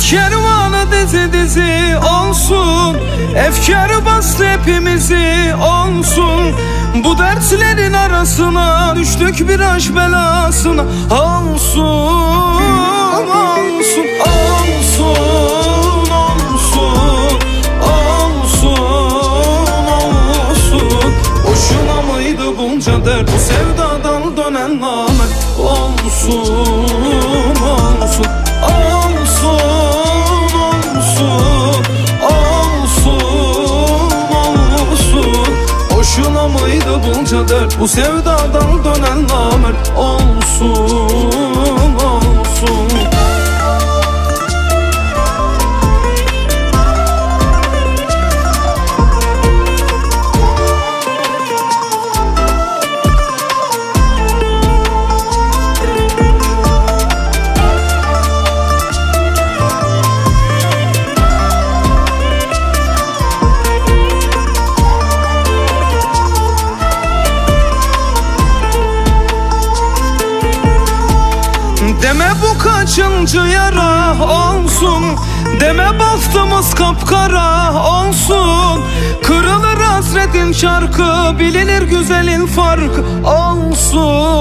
kervanı dizi dizi olsun, efkarı bastı hepimizi olsun. Bu dertlerin arasına düştük bir aşk belasına. Olsun, olsun, olsun, olsun, olsun, olsun. Boşuna mıydı bunca dert, bu sevdadan dönen namert? Olsun, olsun, olsun, olsun, olsun, olsun. Boşuna mıydı bunca dert, bu sevdadan dönen namert? Olsun, olsun. Deme bu kaçıncı yara olsun, deme bahtımız kapkara olsun. Kırılır hasretin çarkı, bilinir güzelin farkı. Olsun,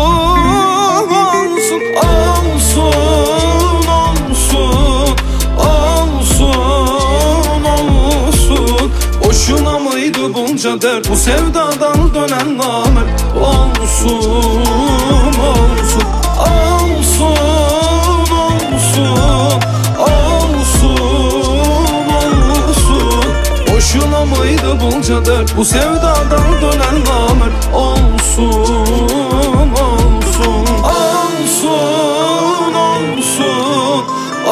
olsun, olsun, olsun, olsun, olsun. Boşuna mıydı bunca dert, bu sevdadan dönen namert? Olsun, olsun, olsun, olsun, olsun, olsun. Boşuna mıydı bunca dert, bu sevdadan dönen namert? Olsun, olsun, olsun, olsun,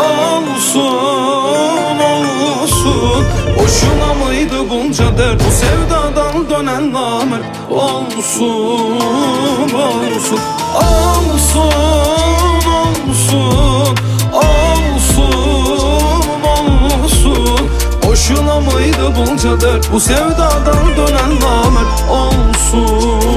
olsun, olsun. Boşuna mıydı bunca dert, bu sevdadan dönen namert? Olsun, olsun, olsun, olsun, olsun, olsun. Boşuna mıydı bunca dert, bu sevdadan dönen namert? Olsun.